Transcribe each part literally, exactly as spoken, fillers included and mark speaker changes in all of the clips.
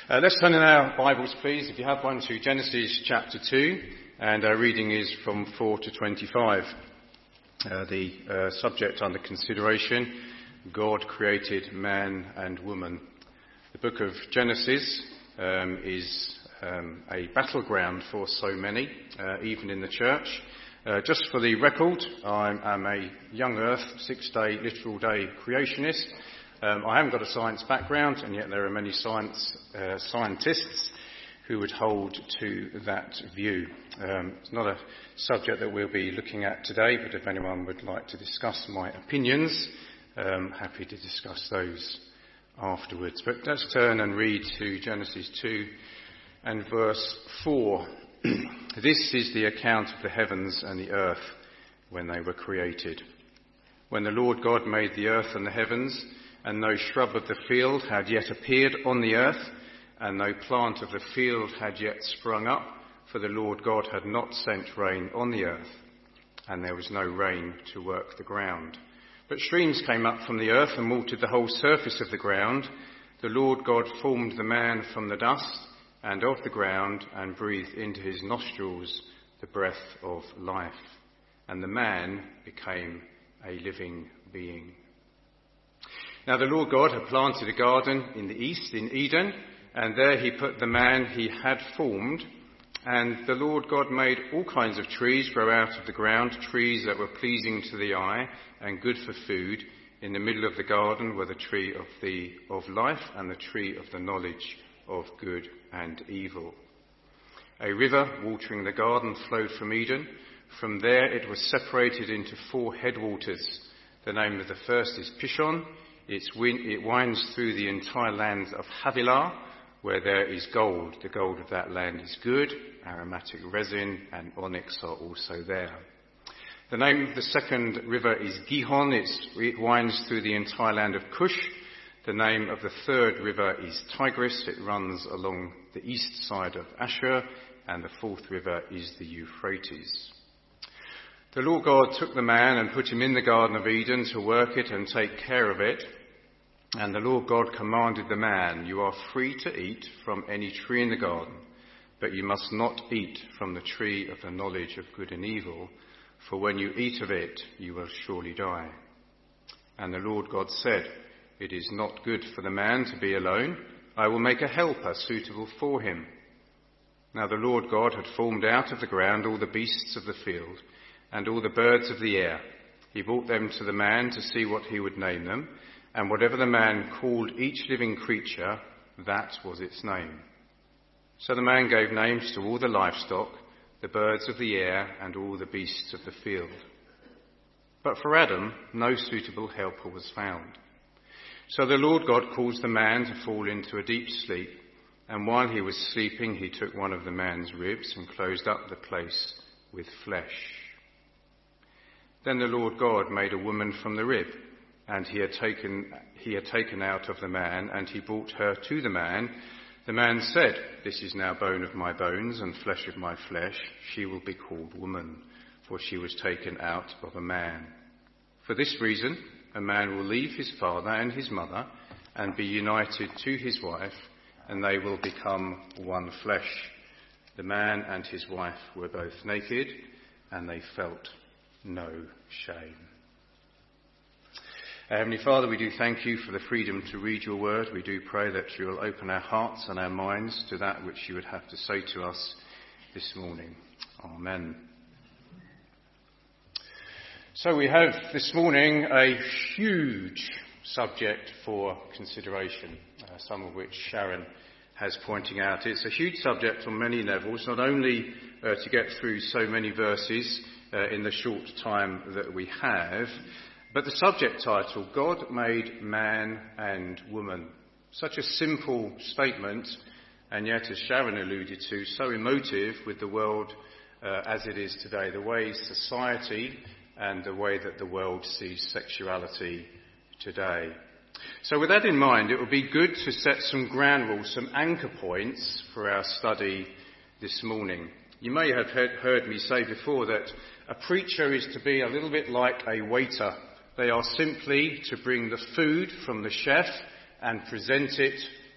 Speaker 1: Uh, let's turn in our Bibles, please, if you have one, to Genesis chapter two, and our reading is from four to twenty-five. Uh, the uh, subject under consideration, God created man and woman. The book of Genesis um, is um, a battleground for so many, uh, even in the church. Uh, just for the record, I am a young earth, six-day, literal day creationist. Um, I haven't got a science background, and yet there are many science uh, scientists who would hold to that view. Um, it's not a subject that we'll be looking at today, but if anyone would like to discuss my opinions, um, happy to discuss those afterwards. But let's turn and read to Genesis two and verse four. This is the account of the heavens and the earth when they were created. When the Lord God made the earth and the heavens, and no shrub of the field had yet appeared on the earth, and no plant of the field had yet sprung up, for the Lord God had not sent rain on the earth, and there was no rain to work the ground. But streams came up from the earth and watered the whole surface of the ground. The Lord God formed the man from the dust and of the ground, and breathed into his nostrils the breath of life. And the man became a living being. Now the Lord God had planted a garden in the east, in Eden, and there he put the man he had formed. And the Lord God made all kinds of trees grow out of the ground, trees that were pleasing to the eye and good for food. In the middle of the garden were the tree of the of life and the tree of the knowledge of good and evil. A river watering the garden flowed from Eden. From there it was separated into four headwaters. The name of the first is Pishon. It's win- it winds through the entire land of Havilah, where there is gold. The gold of that land is good. Aromatic resin and onyx are also there. The name of the second river is Gihon. It's, it winds through the entire land of Cush. The name of the third river is Tigris. It runs along the east side of Ashur. And the fourth river is the Euphrates. The Lord God took the man and put him in the Garden of Eden to work it and take care of it. And the Lord God commanded the man, "You are free to eat from any tree in the garden, but you must not eat from the tree of the knowledge of good and evil, for when you eat of it, you will surely die." And the Lord God said, "It is not good for the man to be alone. I will make a helper suitable for him." Now the Lord God had formed out of the ground all the beasts of the field and all the birds of the air. He brought them to the man to see what he would name them, and whatever the man called each living creature, that was its name. So the man gave names to all the livestock, the birds of the air, and all the beasts of the field. But for Adam, no suitable helper was found. So the Lord God caused the man to fall into a deep sleep, and while he was sleeping, he took one of the man's ribs and closed up the place with flesh. Then the Lord God made a woman from the rib, and he had taken he had taken out of the man, and he brought her to the man. The man said, "This is now bone of my bones and flesh of my flesh. She will be called woman, for she was taken out of a man." For this reason, a man will leave his father and his mother and be united to his wife, and they will become one flesh. The man and his wife were both naked, and they felt no shame. Uh, Heavenly Father, we do thank you for the freedom to read your word. We do pray that you will open our hearts and our minds to that which you would have to say to us this morning. Amen. So we have this morning a huge subject for consideration, uh, some of which Sharon has pointed out. It's a huge subject on many levels, not only uh, to get through so many verses uh, in the short time that we have, but the subject title, God Made Man and Woman. Such a simple statement, and yet, as Sharon alluded to, so emotive with the world uh, as it is today, the way society and the way that the world sees sexuality today. So with that in mind, it would be good to set some ground rules, some anchor points for our study this morning. You may have heard, heard me say before that a preacher is to be a little bit like a waiter. They are simply to bring the food from the chef and present it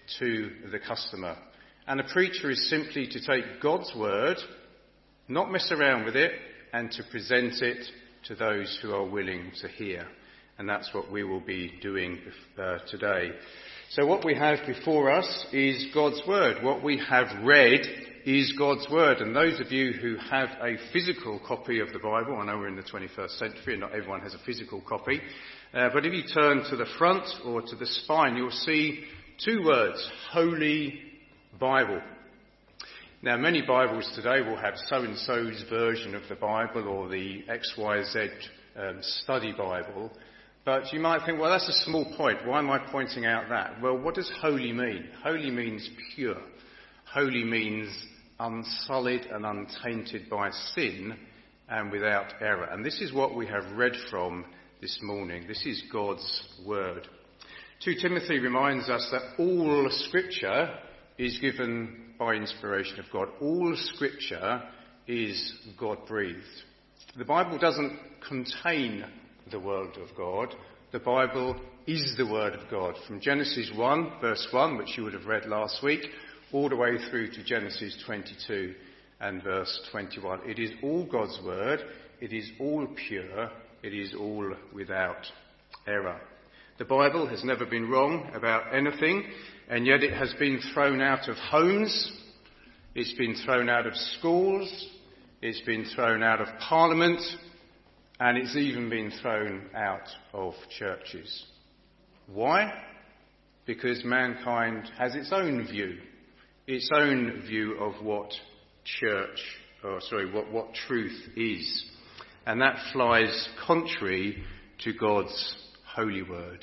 Speaker 1: to the customer. And a preacher is simply to take God's word, not mess around with it, and to present it to those who are willing to hear. And that's what we will be doing uh, today. So what we have before us is God's word. What we have read is God's word. And those of you who have a physical copy of the Bible, I know we're in the twenty-first century and not everyone has a physical copy, uh, but if you turn to the front or to the spine, you'll see two words, Holy Bible. Now, many Bibles today will have so-and-so's version of the Bible or the X Y Z um, study Bible. But you might think, well, that's a small point. Why am I pointing out that? Well, what does holy mean? Holy means pure. Holy means unsullied and untainted by sin and without error. And this is what we have read from this morning. This is God's word. Second Timothy reminds us that all Scripture is given by inspiration of God. All Scripture is God-breathed. The Bible doesn't contain the Word of God. The Bible is the Word of God. From Genesis one, verse one, which you would have read last week, all the way through to Genesis twenty-two and verse twenty-one. It is all God's Word. It is all pure. It is all without error. The Bible has never been wrong about anything, and yet it has been thrown out of homes. It's been thrown out of schools. It's been thrown out of Parliament. And it's even been thrown out of churches. Why? Because mankind has its own view, its own view of what church, or sorry, what, what truth is. And that flies contrary to God's holy word.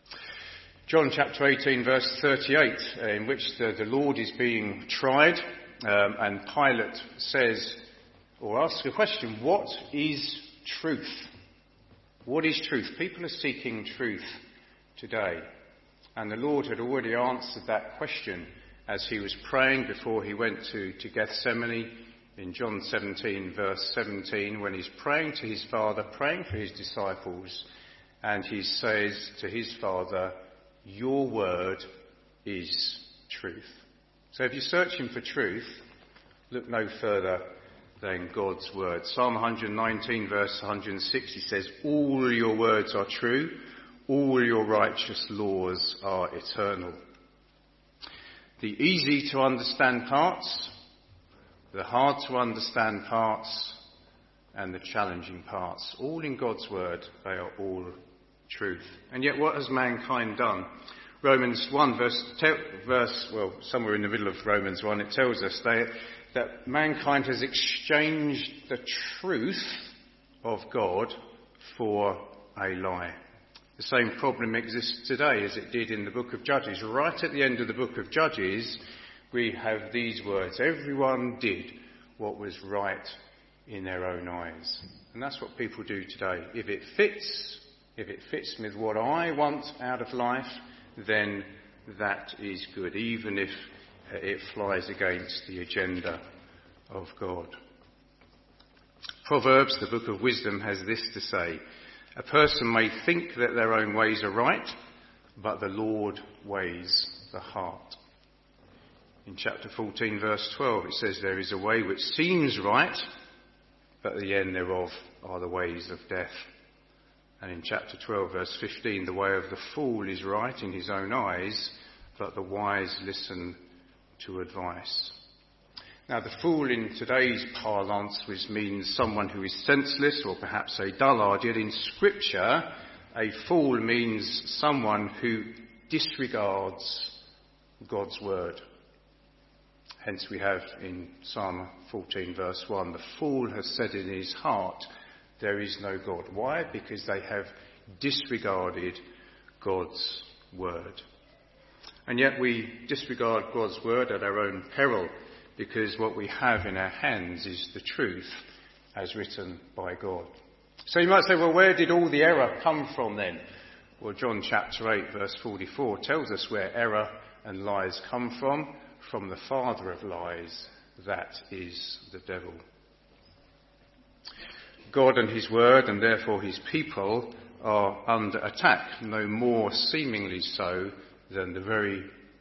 Speaker 1: John chapter eighteen, verse thirty-eight, in which the, the Lord is being tried, um, and Pilate says, or asks a question, what is truth? What is truth? People are seeking truth today. And the Lord had already answered that question as he was praying before he went to, to Gethsemane in John seventeen, verse seventeen, when he's praying to his Father, praying for his disciples, and he says to his Father, your word is truth. So if you're searching for truth, look no further than God's word. Psalm one nineteen, verse one hundred sixty says, all your words are true, all your righteous laws are eternal. The easy to understand parts, the hard to understand parts, and the challenging parts, all in God's word, they are all truth. And yet what has mankind done? Romans one, verse, verse well, somewhere in the middle of Romans one, it tells us they that mankind has exchanged the truth of God for a lie. The same problem exists today as it did in the book of Judges. Right at the end of the book of Judges, we have these words, everyone did what was right in their own eyes. And that's what people do today. If it fits, if it fits with what I want out of life, then that is good, even if it flies against the agenda of God. Proverbs, the book of wisdom, has this to say, a person may think that their own ways are right, but the Lord weighs the heart. In chapter fourteen, verse twelve, it says, there is a way which seems right, but the end thereof are the ways of death. And in chapter twelve, verse fifteen, the way of the fool is right in his own eyes, but the wise listen to advice. Now, the fool in today's parlance which means someone who is senseless or perhaps a dullard, yet in Scripture, a fool means someone who disregards God's word. Hence we have in Psalm fourteen, verse one, the fool has said in his heart, there is no God. Why? Because they have disregarded God's word. And yet we disregard God's word at our own peril, because what we have in our hands is the truth as written by God. So you might say, well, where did all the error come from then? Well, John chapter eight, verse forty-four tells us where error and lies come from, from the father of lies, that is the devil. God and his word, and therefore his people, are under attack, no more seemingly so than the very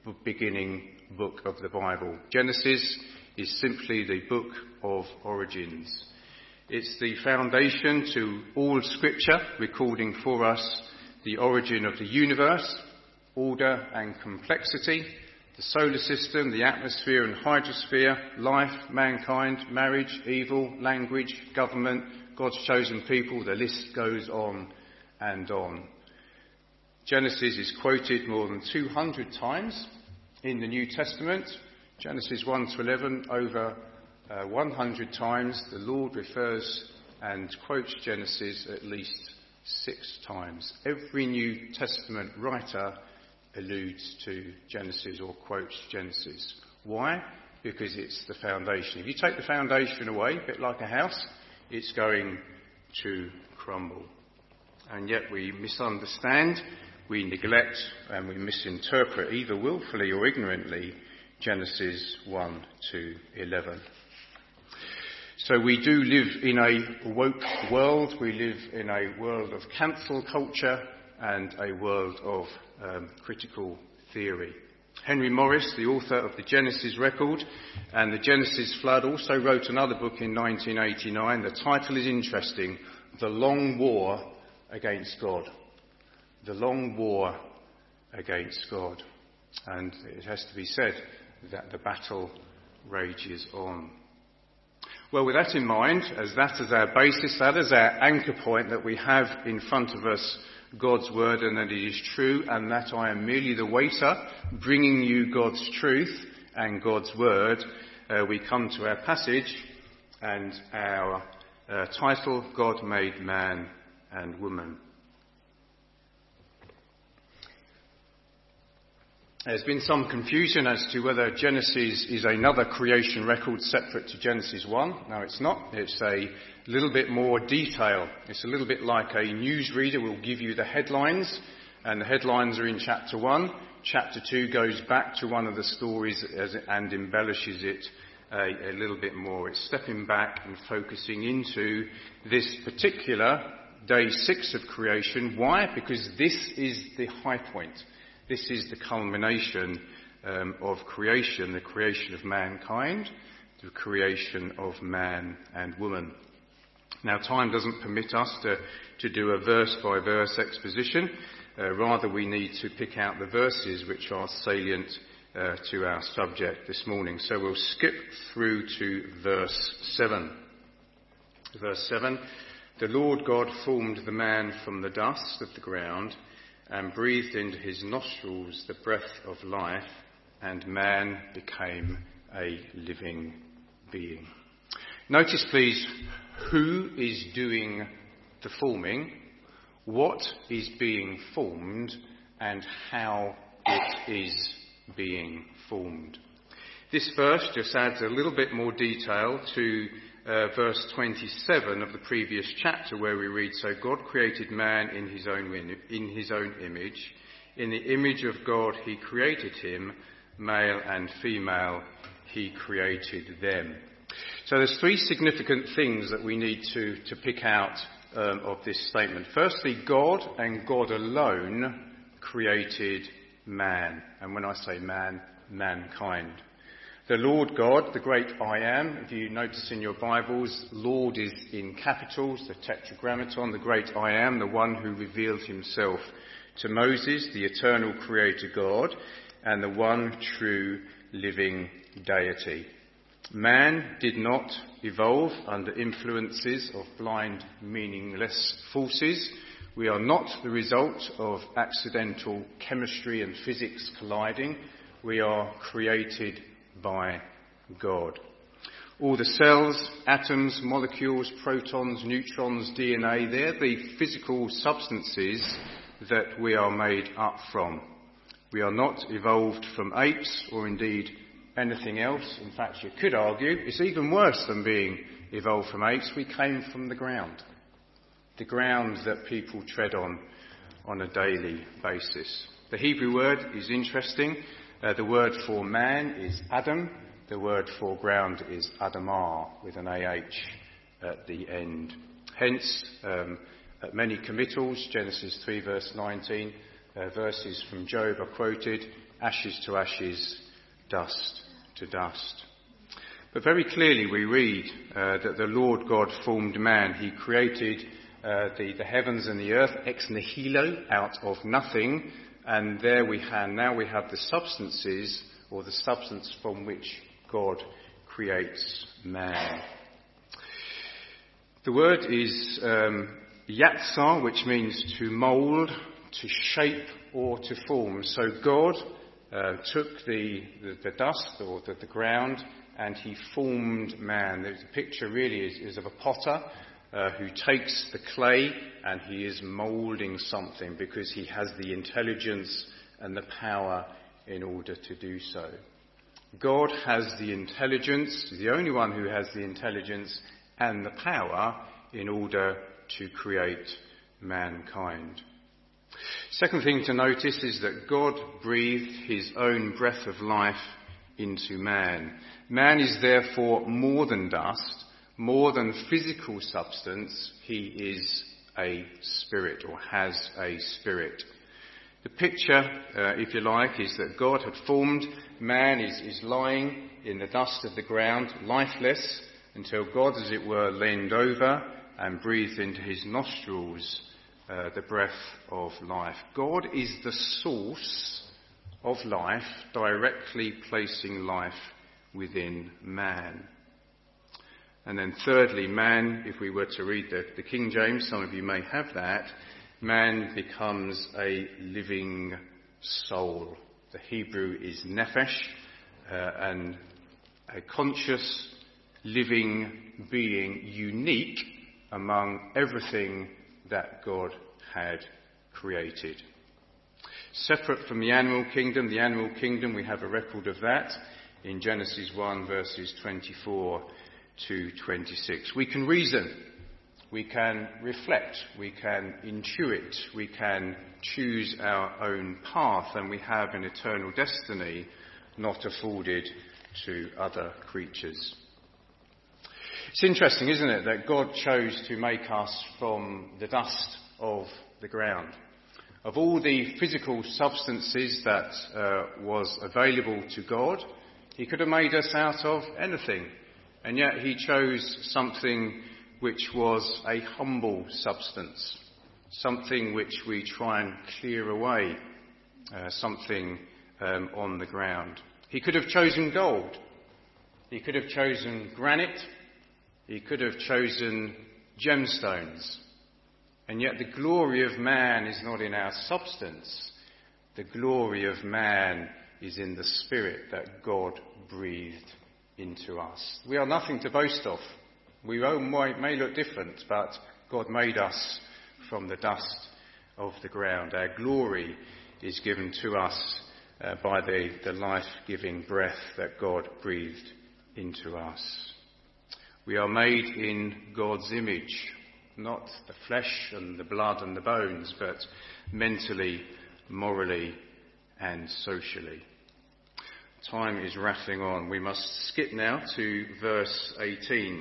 Speaker 1: beginning book of the Bible. Genesis is simply the book of origins. It's the foundation to all Scripture, recording for us the origin of the universe, order and complexity, the solar system, the atmosphere and hydrosphere, life, mankind, marriage, evil, language, government, God's chosen people. The list goes on and on. Genesis is quoted more than two hundred times in the New Testament. Genesis one to eleven, over uh, one hundred times. The Lord refers and quotes Genesis at least six times. Every New Testament writer alludes to Genesis or quotes Genesis. Why? Because it's the foundation. If you take the foundation away, a bit like a house, it's going to crumble. And yet we misunderstand, we neglect and we misinterpret, either willfully or ignorantly, Genesis one to eleven. So we do live in a woke world. We live in a world of cancel culture and a world of um, critical theory. Henry Morris, the author of the Genesis record and the Genesis flood, also wrote another book in nineteen eighty-nine. The title is interesting: The Long War Against God. The Long War Against God. And it has to be said that the battle rages on. Well, with that in mind, as that is our basis, that is our anchor point, that we have in front of us God's word and that it is true, and that I am merely the waiter bringing you God's truth and God's word, uh, we come to our passage and our uh, title, God Made Man and Woman. There's been some confusion as to whether Genesis is another creation record separate to Genesis one. No, it's not. It's a little bit more detail. It's a little bit like a newsreader will give you the headlines, and the headlines are in chapter one. Chapter two goes back to one of the stories as it, and embellishes it a, a little bit more. It's stepping back and focusing into this particular day six of creation. Why? Because this is the high point. This is the culmination um, of creation, the creation of mankind, the creation of man and woman. Now, time doesn't permit us to, to do a verse-by-verse exposition. Uh, rather, we need to pick out the verses which are salient uh, to our subject this morning. So we'll skip through to verse seven. Verse seven, the Lord God formed the man from the dust of the ground and breathed into his nostrils the breath of life, and man became a living being. Notice, please, who is doing the forming, what is being formed, and how it is being formed. This verse just adds a little bit more detail to Uh, verse twenty-seven of the previous chapter, where we read, so God created man in his own in his own image. In the image of God he created him, male and female he created them. So there's three significant things that we need to, to pick out um, of this statement. Firstly, God and God alone created man. And when I say man, mankind. The Lord God, the great I am, if you notice in your Bibles, Lord is in capitals, the tetragrammaton, the great I am, the one who revealed himself to Moses, the eternal creator God, and the one true living deity. Man did not evolve under influences of blind, meaningless forces. We are not the result of accidental chemistry and physics colliding. We are created by God. All the cells, atoms, molecules, protons, neutrons, D N A, they're the physical substances that we are made up from. We are not evolved from apes or indeed anything else. In fact, you could argue it's even worse than being evolved from apes. We came from the ground. The ground that people tread on on a daily basis. The Hebrew word is interesting. Uh, the word for man is Adam. The word for ground is Adamah, with an A H at the end. Hence, um, at many committals, Genesis three verse nineteen, uh, verses from Job are quoted. ashes to ashes, dust to dust. But very clearly we read uh, that the Lord God formed man. He created uh, the, the heavens and the earth ex nihilo, out of nothing, and there we have, now we have the substances, or the substance from which God creates man. The word is um, yatsar, which means to mould, to shape, or to form. So God uh, took the, the, the dust, or the, the ground, and he formed man. The picture really is, is of a potter uh, who takes the clay and he is moulding something because he has the intelligence and the power in order to do so. God has the intelligence, the only one who has the intelligence and the power in order to create mankind. Second thing to notice is that God breathed his own breath of life into man. Man is therefore more than dust, more than physical substance. He is a spirit, or has a spirit. The picture, uh, if you like, is that God had formed man, is, is lying in the dust of the ground, lifeless, until God, as it were, leaned over and breathed into his nostrils uh, the breath of life. God is the source of life, directly placing life within man. And then thirdly, man, if we were to read the, the King James, some of you may have that, man becomes a living soul. The Hebrew is nephesh, uh, and a conscious, living being, unique among everything that God had created. Separate from the animal kingdom, the animal kingdom, we have a record of that in Genesis one verses twenty-four to twenty-six. We can reason, we can reflect, we can intuit, we can choose our own path, and we have an eternal destiny not afforded to other creatures. It's interesting, isn't it, that God chose to make us from the dust of the ground. Of all the physical substances that uh, was available to God, he could have made us out of anything. And yet he chose something which was a humble substance, something which we try and clear away, uh, something um, on the ground. He could have chosen gold. He could have chosen granite. He could have chosen gemstones. And yet the glory of man is not in our substance. The glory of man is in the spirit that God breathed into us. We are nothing to boast of. We may look different, but God made us from the dust of the ground. Our glory is given to us uh, by the, the life-giving breath that God breathed into us. We are made in God's image, not the flesh and the blood and the bones, but mentally, morally, and socially. Time is rattling on. We must skip now to verse eighteen.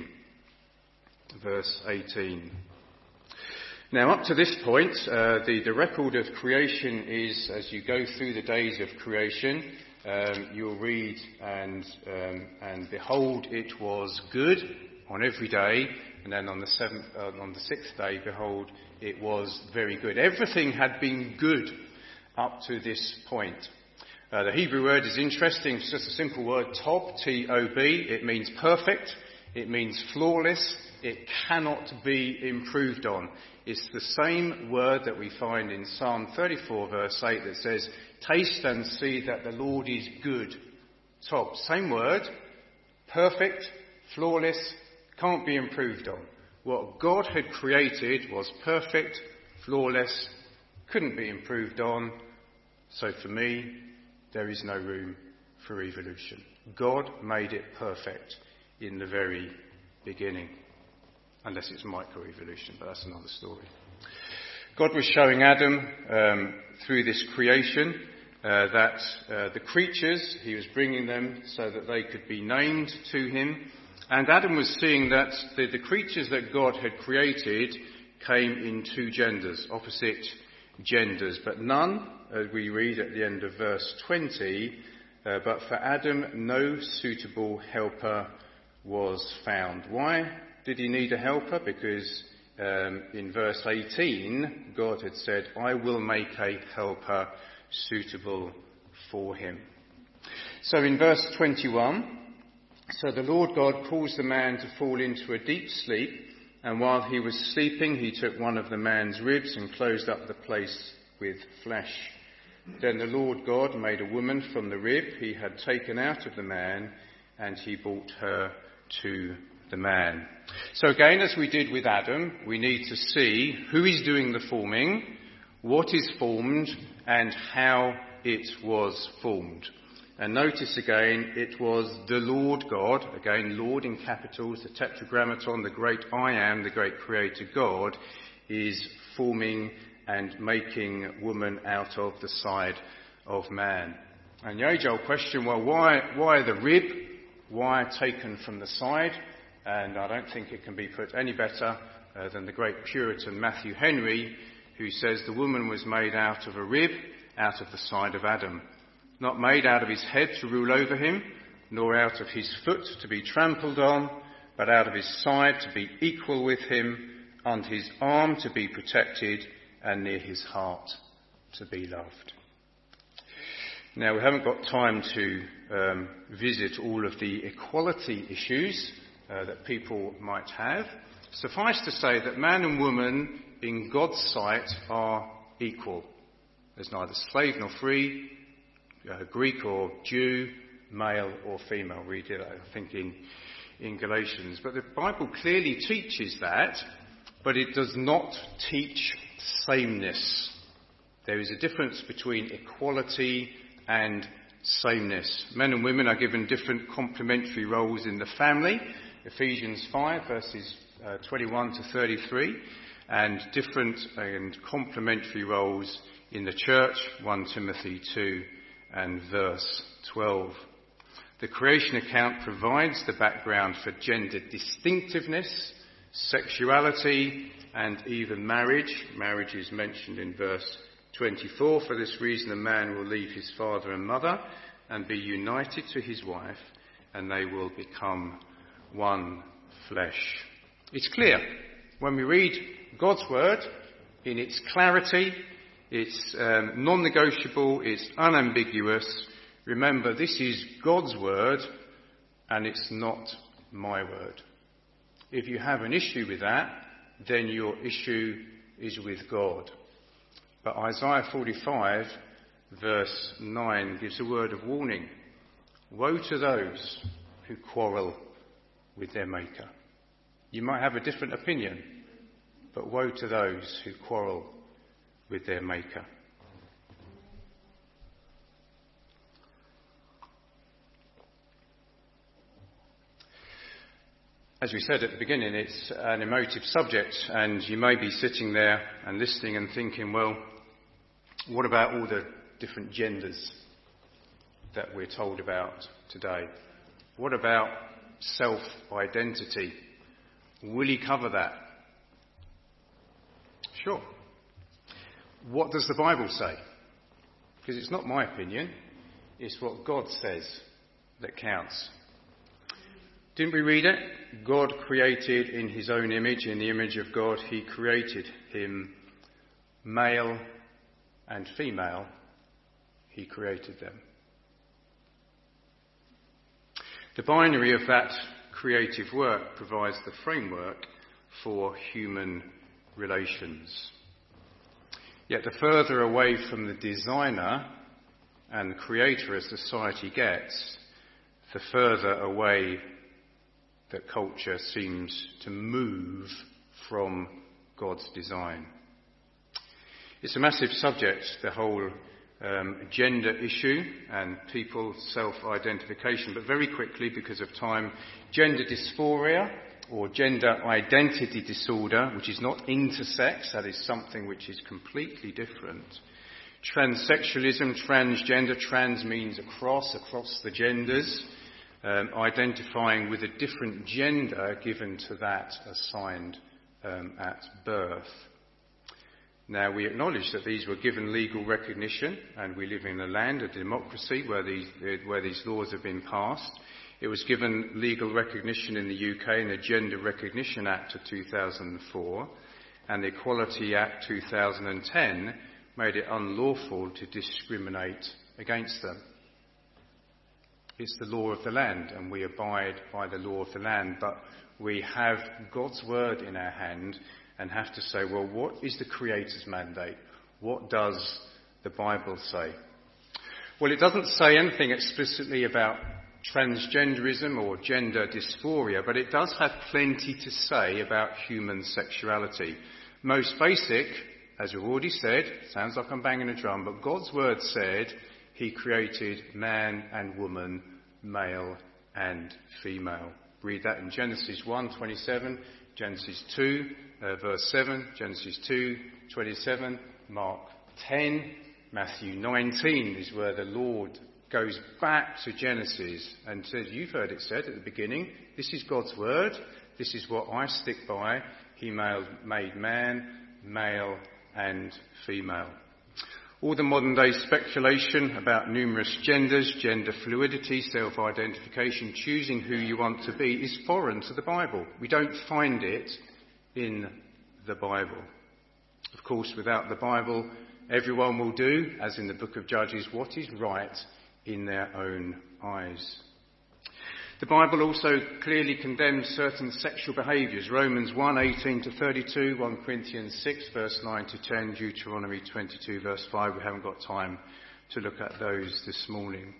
Speaker 1: Verse eighteen. Now, up to this point, uh, the, the record of creation is, as you go through the days of creation, um, you'll read, and um, and behold, it was good on every day, and then on the seventh, uh, on the sixth day, behold, it was very good. Everything had been good up to this point. Uh, the Hebrew word is interesting. It's just a simple word, tob, T O B. It means perfect. It means flawless. It cannot be improved on. It's the same word that we find in Psalm thirty-four, verse eight, that says, taste and see that the Lord is good. Tob, same word, perfect, flawless, can't be improved on. What God had created was perfect, flawless, couldn't be improved on. So for me, there is no room for evolution. God made it perfect in the very beginning. Unless it's microevolution, but that's another story. God was showing Adam um, through this creation uh, that uh, the creatures, he was bringing them so that they could be named to him. And Adam was seeing that the, the creatures that God had created came in two genders, opposite genders, but none as we read at the end of verse twenty, uh, but for Adam no suitable helper was found. Why did he need a helper? Because um, in verse eighteen, God had said, I will make a helper suitable for him. So in verse twenty-one, so the Lord God caused the man to fall into a deep sleep, and while he was sleeping, he took one of the man's ribs and closed up the place with flesh. Then the Lord God made a woman from the rib he had taken out of the man, and he brought her to the man. So again, as we did with Adam, we need to see who is doing the forming, what is formed, and how it was formed. And notice again, it was the Lord God, again, Lord in capitals, the tetragrammaton, the great I am, the great creator God, is forming and making woman out of the side of man. And the age-old question, well, why, why the rib? Why taken from the side? And I don't think it can be put any better uh, than the great Puritan Matthew Henry, who says the woman was made out of a rib, out of the side of Adam. Not made out of his head to rule over him, nor out of his foot to be trampled on, but out of his side to be equal with him, and his arm to be protected, and near his heart to be loved. Now, we haven't got time to um, visit all of the equality issues uh, that people might have. Suffice to say that man and woman in God's sight are equal. There's neither slave nor free, uh, Greek or Jew, male or female. Read it, I think, in, in Galatians. But the Bible clearly teaches that, but it does not teach sameness. There is a difference between equality and sameness. Men and women are given different complementary roles in the family, Ephesians five verses uh, twenty-one to thirty-three, and different and complementary roles in the church, First Timothy two and verse twelve. The creation account provides the background for gender distinctiveness, sexuality, and even marriage. Marriage is mentioned in verse twenty-four. For this reason a man will leave his father and mother and be united to his wife, and they will become one flesh. It's clear. When we read God's word in its clarity, it's um, non-negotiable, it's unambiguous. Remember, this is God's word, and it's not my word. If you have an issue with that, then your issue is with God. But Isaiah forty-five, verse nine, gives a word of warning. Woe to those who quarrel with their Maker. You might have a different opinion, but woe to those who quarrel with their Maker. As we said at the beginning, it's an emotive subject, and you may be sitting there and listening and thinking, well, what about all the different genders that we're told about today? What about self-identity? Will he cover that? Sure. What does the Bible say? Because it's not my opinion, it's what God says that counts. Didn't we read it? God created in his own image, in the image of God he created him, male and female, he created them. The binary of that creative work provides the framework for human relations. Yet the further away from the designer and the creator a society gets, the further away that culture seems to move from God's design. It's a massive subject, the whole um, gender issue and people's self-identification. But very quickly, because of time, gender dysphoria or gender identity disorder, which is not intersex, that is something which is completely different. Transsexualism, transgender, trans means across, across the genders. Um, identifying with a different gender given to that assigned um, at birth. Now, we acknowledge that these were given legal recognition, and we live in a land, a democracy, where these, where these laws have been passed. It was given legal recognition in the U K in the Gender Recognition Act of two thousand four, and the Equality Act two thousand ten made it unlawful to discriminate against them. It's the law of the land, and we abide by the law of the land, but we have God's word in our hand and have to say, well, what is the Creator's mandate? What does the Bible say? Well, it doesn't say anything explicitly about transgenderism or gender dysphoria, but it does have plenty to say about human sexuality. Most basic, as we've already said, sounds like I'm banging a drum, but God's word said he created man and woman, male and female. Read that in Genesis one twenty-seven, Genesis two, uh, verse seven, Genesis two twenty-seven, Mark ten, Matthew nineteen is where the Lord goes back to Genesis and says, you've heard it said at the beginning, this is God's word, this is what I stick by. He made man, male and female. All the modern day speculation about numerous genders, gender fluidity, self-identification, choosing who you want to be is foreign to the Bible. We don't find it in the Bible. Of course, without the Bible, everyone will do, as in the book of Judges, what is right in their own eyes. The Bible also clearly condemns certain sexual behaviours. Romans one eighteen to thirty-two, First Corinthians six verse nine to ten, Deuteronomy twenty-two verse five. We haven't got time to look at those this morning.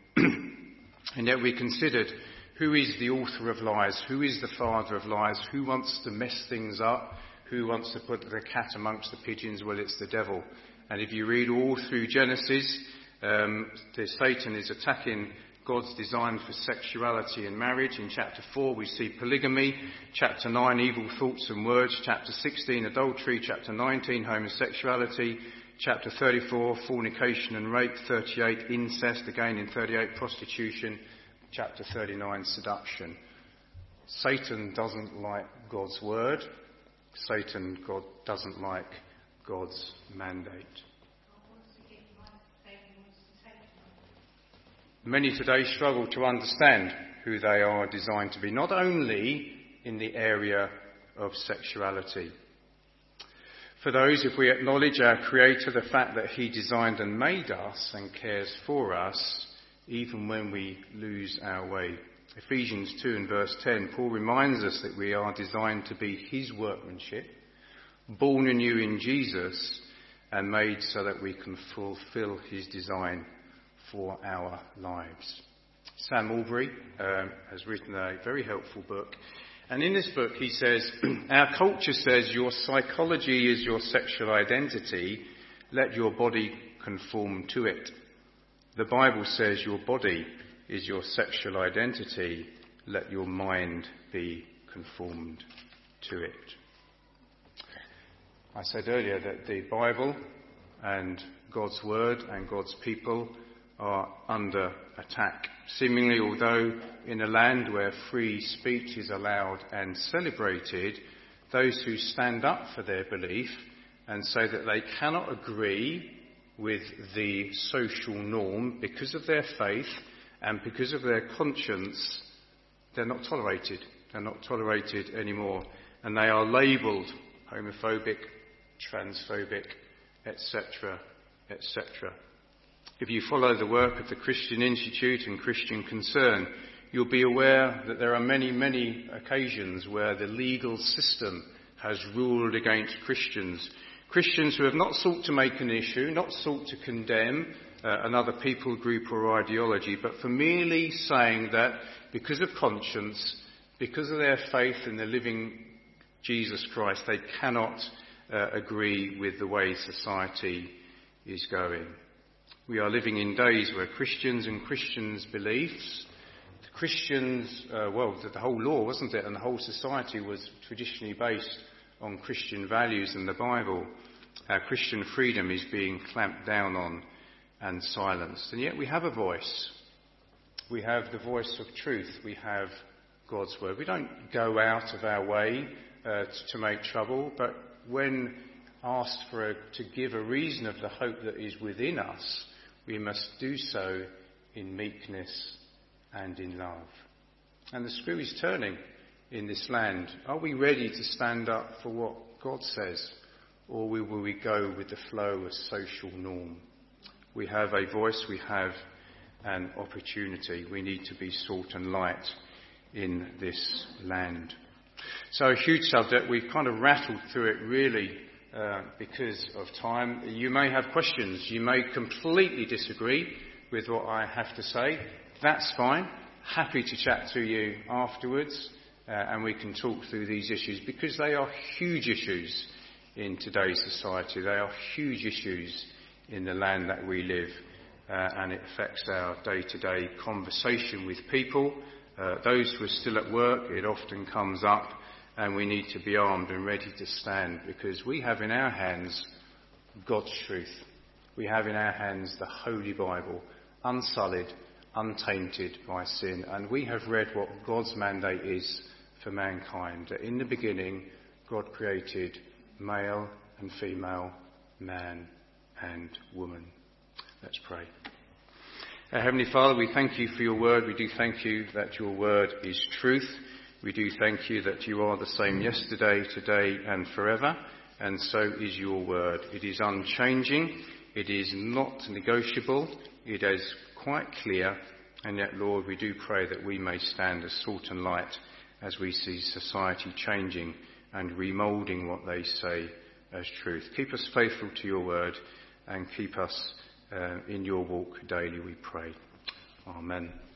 Speaker 1: And yet we considered who is the author of lies, who is the father of lies, who wants to mess things up, who wants to put the cat amongst the pigeons. Well, it's the devil. And if you read all through Genesis, um, Satan is attacking God's design for sexuality and marriage. In chapter four we see polygamy, chapter nine evil thoughts and words, chapter sixteen adultery, chapter nineteen homosexuality, chapter thirty-four fornication and rape, thirty-eight incest, again in thirty-eight prostitution, chapter thirty-nine seduction. Satan doesn't like God's word. Satan God doesn't like God's mandate. Many today struggle to understand who they are designed to be, not only in the area of sexuality. For those, if we acknowledge our Creator, the fact that he designed and made us and cares for us, even when we lose our way. Ephesians two and verse ten, Paul reminds us that we are designed to be his workmanship, born anew in Jesus, and made so that we can fulfill his design for our lives. Sam Albury um, has written a very helpful book, and in this book he says, our culture says your psychology is your sexual identity, let your body conform to it. The Bible says your body is your sexual identity, let your mind be conformed to it. I said earlier that the Bible and God's word and God's people are under attack. Seemingly, although in a land where free speech is allowed and celebrated, those who stand up for their belief and say that they cannot agree with the social norm because of their faith and because of their conscience, they're not tolerated. They're not tolerated anymore. And they are labelled homophobic, transphobic, et cetera, et cetera. If you follow the work of the Christian Institute and Christian Concern, you'll be aware that there are many, many occasions where the legal system has ruled against Christians. Christians who have not sought to make an issue, not sought to condemn uh, another people group or ideology, but for merely saying that because of conscience, because of their faith in the living Jesus Christ, they cannot uh, agree with the way society is going. We are living in days where Christians and Christians' beliefs, the Christians, uh, well, the whole law, wasn't it, and the whole society was traditionally based on Christian values and the Bible. Our Christian freedom is being clamped down on and silenced. And yet we have a voice. We have the voice of truth. We have God's word. We don't go out of our way uh, to make trouble, but when asked for a, to give a reason of the hope that is within us, we must do so in meekness and in love. And the screw is turning in this land. Are we ready to stand up for what God says, or will we go with the flow of social norm? We have a voice, we have an opportunity. We need to be salt and light in this land. So a huge subject. We've kind of rattled through it really uh, because of time. You may have questions. You may completely disagree with what I have to say. That's fine. Happy to chat to you afterwards uh, and we can talk through these issues because they are huge issues in today's society. They are huge issues in the land that we live uh, and it affects our day-to-day conversation with people. Uh, those who are still at work, it often comes up and we need to be armed and ready to stand because we have in our hands God's truth. We have in our hands the Holy Bible, unsullied, untainted by sin. And we have read what God's mandate is for mankind. That in the beginning, God created male and female, man and woman. Let's pray. Our Heavenly Father, we thank you for your word. We do thank you that your word is truth. We do thank you that you are the same yesterday, today and forever. And so is your word. It is unchanging. It is not negotiable. It is quite clear. And yet, Lord, we do pray that we may stand as salt and light as we see society changing and remoulding what they say as truth. Keep us faithful to your word and keep us uh, in your walk daily, we pray. Amen.